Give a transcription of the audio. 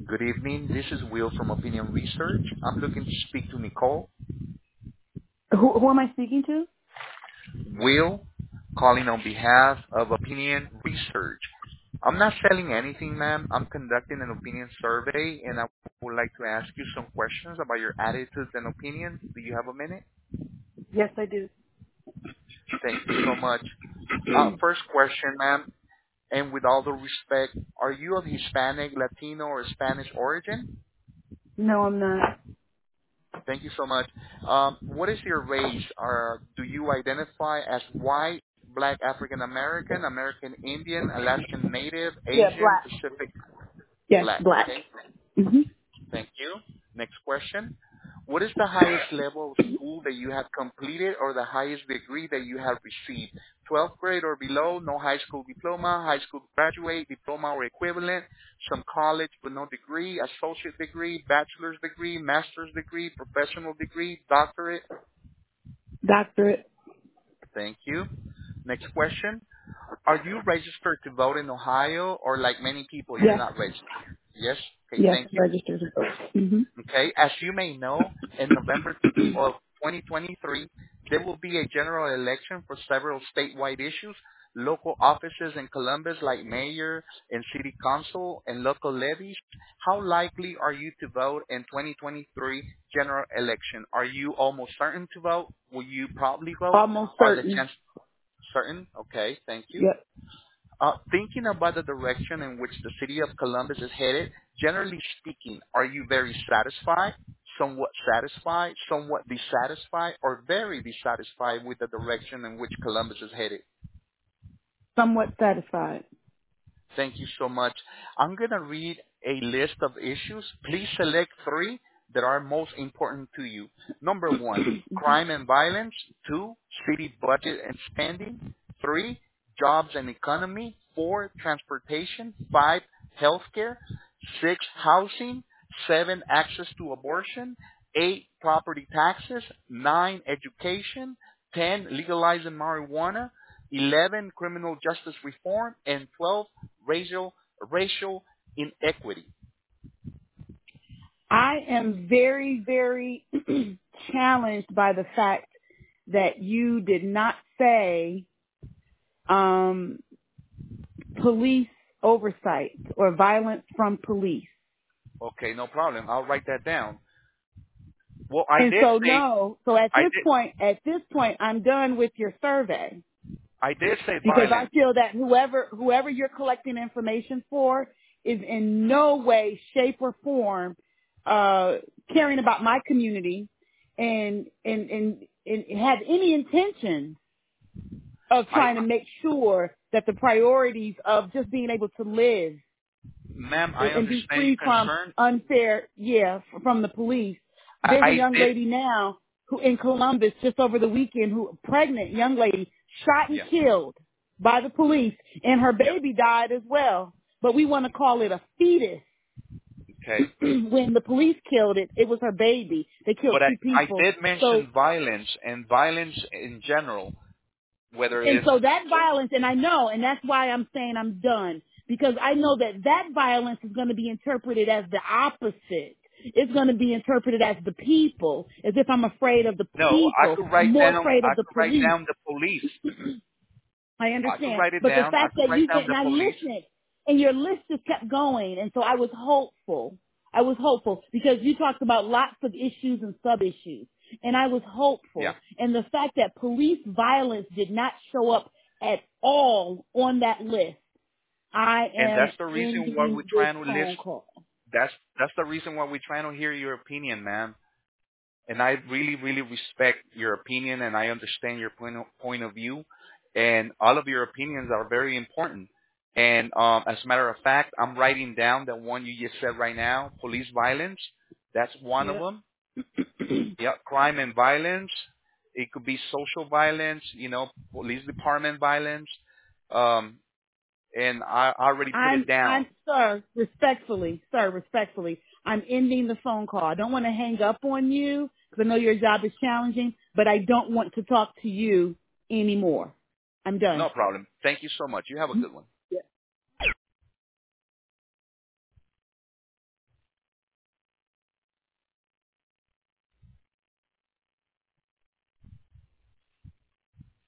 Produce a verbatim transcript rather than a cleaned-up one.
Good evening. This is Will from Opinion Research. I'm looking to speak to Nicole. Who, who am I speaking to? Will, calling on behalf of Opinion Research. I'm not selling anything, ma'am. I'm conducting an opinion survey, and I would like to ask you some questions about your attitudes and opinions. Do you have a minute? Yes, I do. Thank you so much. Uh, first question, ma'am, and with all the respect, are you of Hispanic, Latino, or Spanish origin? No, I'm not. Thank you so much. Um, what is your race? Or do you identify as white, black, African American, American Indian, Alaskan Native, Yeah, Asian, black. Pacific, Yes, black? black. Okay. hmm Thank you. Next question. What is the highest level of school that you have completed or the highest degree that you have received? twelfth grade or below, no high school diploma, high school graduate, diploma or equivalent, some college but no degree, associate degree, bachelor's degree, master's degree, professional degree, doctorate. Doctorate. Thank you. Next question. Are you registered to vote in Ohio or like many people, you're Yes. not registered? Yes? Okay, Yes, thank you. registered to vote. hmm Okay, as you may know, in November of twenty twenty-three, there will be a general election for several statewide issues, local offices in Columbus like mayor and city council and local levies. How likely are you to vote in twenty twenty-three general election? Are you almost certain to vote? Will you probably vote? Almost Are the certain. chances certain? Okay, thank you. Yep. Uh, thinking about the direction in which the city of Columbus is headed, generally speaking, are you very satisfied, somewhat satisfied, somewhat dissatisfied, or very dissatisfied with the direction in which Columbus is headed? Somewhat satisfied. Thank you so much. I'm going to read a list of issues. Please select three that are most important to you. Number one, crime and violence. Two, city budget and spending. Three, jobs and economy. Four, transportation. Five, healthcare. Six, housing. Seven, access to abortion. Eight, property taxes. Nine, education. Ten, legalizing marijuana. eleven, criminal justice reform. And twelve, racial racial inequity. I am very, very challenged by the fact that you did not say um, police oversight or violence from police. Okay, no problem. I'll write that down. Well, I And did so say no, so at I this did point, at this point, I'm done with your survey. I did say Because I violence. feel that whoever whoever you're collecting information for is in no way, shape, or form uh, caring about my community and and and, and have any intention of I, trying to make sure that the priorities of just being able to live ma'am, I and, and be understand free your from concern. unfair, yeah, f- from the police. I, There's a I young did. lady now who in Columbus just over the weekend, who a pregnant young lady shot and Yeah, killed by the police, and her yeah. baby died as well. But we want to call it a fetus. Okay. When the police killed it, it was her baby. They killed But I two I people. did So mention violence and violence in general, whether And it's so that violence, and I know, and that's why I'm saying I'm done, because I know that that violence is going to be interpreted as the opposite. It's going to be interpreted as the people, as if I'm afraid of the no. I people. could I'm write more down. afraid I of the could write police. down the police. I I could understand. write it But the down. I fact could that write you down did, the and I police. listened, and your list just kept going, and so I was hopeful. I was hopeful because you talked about lots of issues and sub-issues, and I was Yeah. hopeful. And the fact that police violence did not show up at all on that list, I And am that's the reason why we're ending this trying to list. phone call. That's that's the reason why we're trying to hear your opinion, ma'am. And I really, really respect your opinion, and I understand your point of, point of view. And all of your opinions are very important. And um, as a matter of fact, I'm writing down the one you just said right now, police violence. That's one of Yep. them. Yeah, crime and violence. It could be social violence, you know, police department violence. Um, and I I already put it I'm, down. I'm, sir, respectfully, sir, respectfully, I'm ending the phone call. I don't want to hang up on you because I know your job is challenging, but I don't want to talk to you anymore. I'm done. No problem. Thank you so much. You have a good one.